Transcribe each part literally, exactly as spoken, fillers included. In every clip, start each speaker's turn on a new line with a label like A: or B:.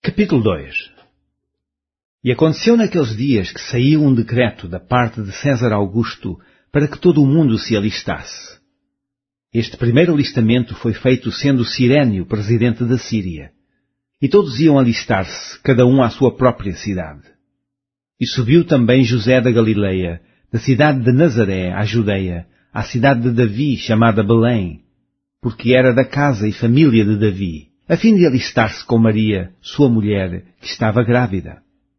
A: Capítulo dois. E aconteceu naqueles dias que saiu um decreto da parte de César Augusto para que todo o mundo se alistasse. Este primeiro alistamento foi feito sendo Cirénio presidente da Síria. E todos iam alistar-se, cada um à sua própria cidade. E subiu também José da Galileia, da cidade de Nazaré, à Judeia, à cidade de Davi, chamada Belém, porque era da casa e família de Davi, a fim de alistar-se com Maria, sua mulher, que estava grávida.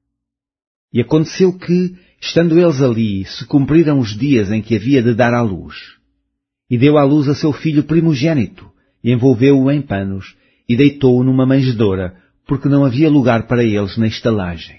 A: E aconteceu que, estando eles ali, se cumpriram os dias em que havia de dar à luz. E deu à luz a seu filho primogênito, e envolveu-o em panos, e deitou-o numa manjedoura, porque não havia lugar para eles na estalagem.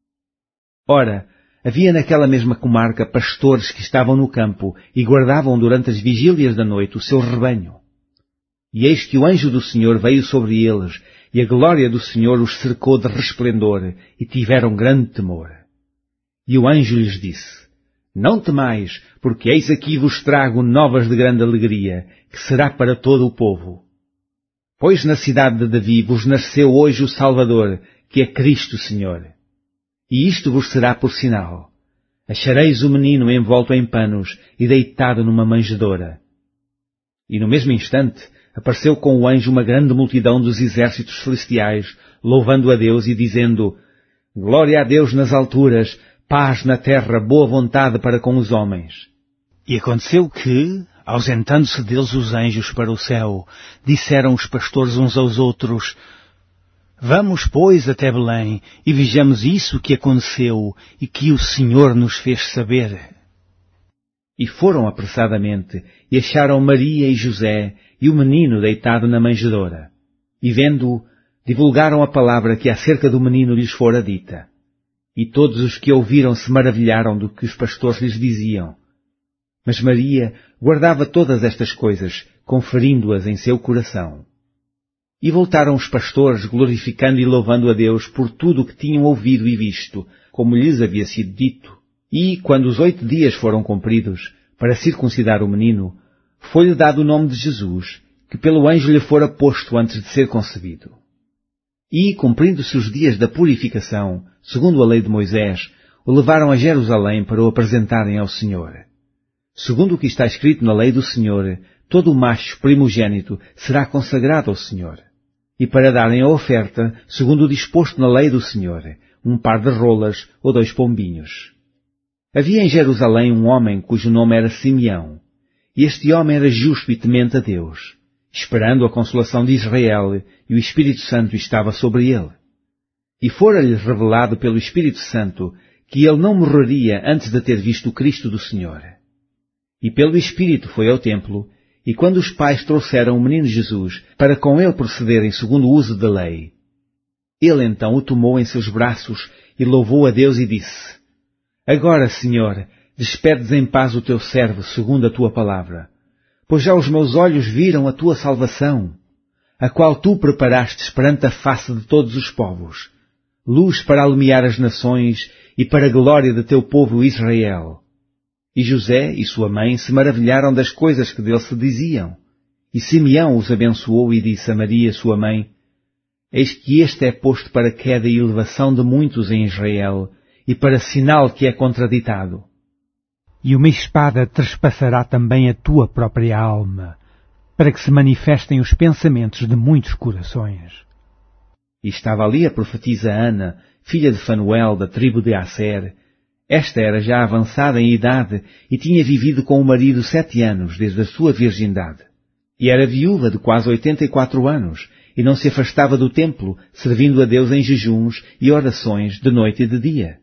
A: Ora, havia naquela mesma comarca pastores que estavam no campo e guardavam durante as vigílias da noite o seu rebanho. E eis que o anjo do Senhor veio sobre eles, e a glória do Senhor os cercou de resplendor, e tiveram grande temor. E o anjo lhes disse: Não temais, porque eis aqui vos trago novas de grande alegria, que será para todo o povo. Pois na cidade de Davi vos nasceu hoje o Salvador, que é Cristo Senhor. E isto vos será por sinal: achareis o menino envolto em panos e deitado numa manjedoura. E no mesmo instante apareceu com o anjo uma grande multidão dos exércitos celestiais, louvando a Deus e dizendo: Glória a Deus nas alturas, paz na terra, boa vontade para com os homens. E aconteceu que, ausentando-se deles os anjos para o céu, disseram os pastores uns aos outros: Vamos, pois, até Belém, e vejamos isso que aconteceu e que o Senhor nos fez saber. E foram apressadamente, e acharam Maria e José, e o menino deitado na manjedoura. E vendo-o, divulgaram a palavra que acerca do menino lhes fora dita. E todos os que ouviram se maravilharam do que os pastores lhes diziam. Mas Maria guardava todas estas coisas, conferindo-as em seu coração. E voltaram os pastores, glorificando e louvando a Deus por tudo o que tinham ouvido e visto, como lhes havia sido dito. E, quando os oito dias foram cumpridos, para circuncidar o menino, foi-lhe dado o nome de Jesus, que pelo anjo lhe fora posto antes de ser concebido. E, cumprindo-se os dias da purificação, segundo a lei de Moisés, o levaram a Jerusalém para o apresentarem ao Senhor. Segundo o que está escrito na lei do Senhor, todo o macho primogênito será consagrado ao Senhor. E para darem a oferta, segundo o disposto na lei do Senhor, um par de rolas ou dois pombinhos. Havia em Jerusalém um homem cujo nome era Simeão, e este homem era justo e temente a Deus, esperando a consolação de Israel, e o Espírito Santo estava sobre ele. E fora-lhe revelado pelo Espírito Santo que ele não morreria antes de ter visto o Cristo do Senhor. E pelo Espírito foi ao templo, e quando os pais trouxeram o menino Jesus para com ele procederem segundo o uso da lei, ele então o tomou em seus braços e louvou a Deus e disse: Agora, Senhor, despedes em paz o teu servo segundo a tua palavra, pois já os meus olhos viram a tua salvação, a qual tu preparastes perante a face de todos os povos, luz para alumiar as nações e para a glória de teu povo Israel. E José e sua mãe se maravilharam das coisas que dele se diziam. E Simeão os abençoou e disse a Maria, sua mãe: Eis que este é posto para queda e elevação de muitos em Israel, e para sinal que é contraditado.
B: E uma espada trespassará também a tua própria alma, para que se manifestem os pensamentos de muitos corações.
A: E estava ali a profetisa Ana, filha de Fanuel, da tribo de Asser. Esta era já avançada em idade e tinha vivido com o marido sete anos desde a sua virgindade. E era viúva de quase oitenta e quatro anos, e não se afastava do templo, servindo a Deus em jejuns e orações de noite e de dia.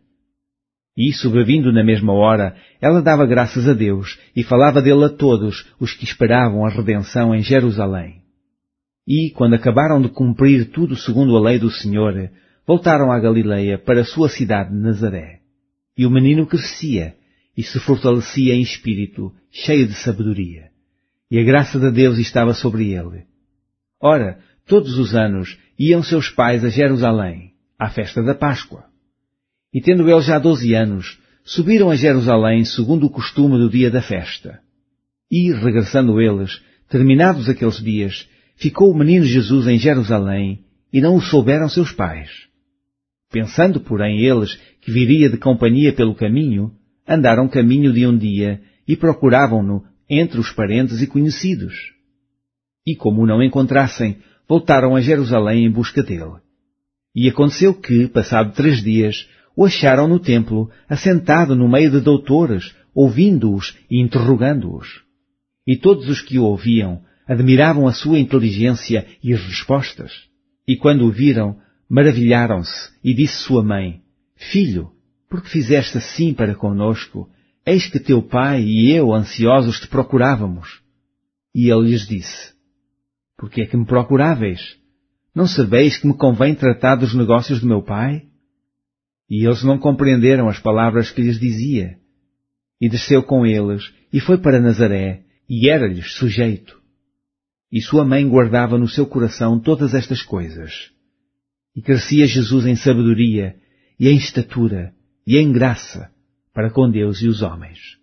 A: E, sobrevindo na mesma hora, ela dava graças a Deus e falava dele a todos os que esperavam a redenção em Jerusalém. E, quando acabaram de cumprir tudo segundo a lei do Senhor, voltaram à Galileia para a sua cidade de Nazaré. E o menino crescia e se fortalecia em espírito, cheio de sabedoria. E a graça de Deus estava sobre ele. Ora, todos os anos iam seus pais a Jerusalém, à festa da Páscoa. E tendo ele já doze anos, subiram a Jerusalém segundo o costume do dia da festa. E, regressando eles, terminados aqueles dias, ficou o menino Jesus em Jerusalém, e não o souberam seus pais. Pensando, porém, eles que viria de companhia pelo caminho, andaram caminho de um dia e procuravam-no entre os parentes e conhecidos. E como o não encontrassem, voltaram a Jerusalém em busca dele. E aconteceu que, passado três dias, o acharam no templo, assentado no meio de doutores, ouvindo-os e interrogando-os. E todos os que o ouviam admiravam a sua inteligência e as respostas. E quando o viram, maravilharam-se, e disse sua mãe: Filho, por que fizeste assim para conosco? Eis que teu pai e eu, ansiosos, te procurávamos. E ele lhes disse: Por que é que me procuráveis? Não sabeis que me convém tratar dos negócios do meu pai? E eles não compreenderam as palavras que lhes dizia. E desceu com eles, e foi para Nazaré, e era-lhes sujeito. E sua mãe guardava no seu coração todas estas coisas. E crescia Jesus em sabedoria, e em estatura, e em graça, para com Deus e os homens.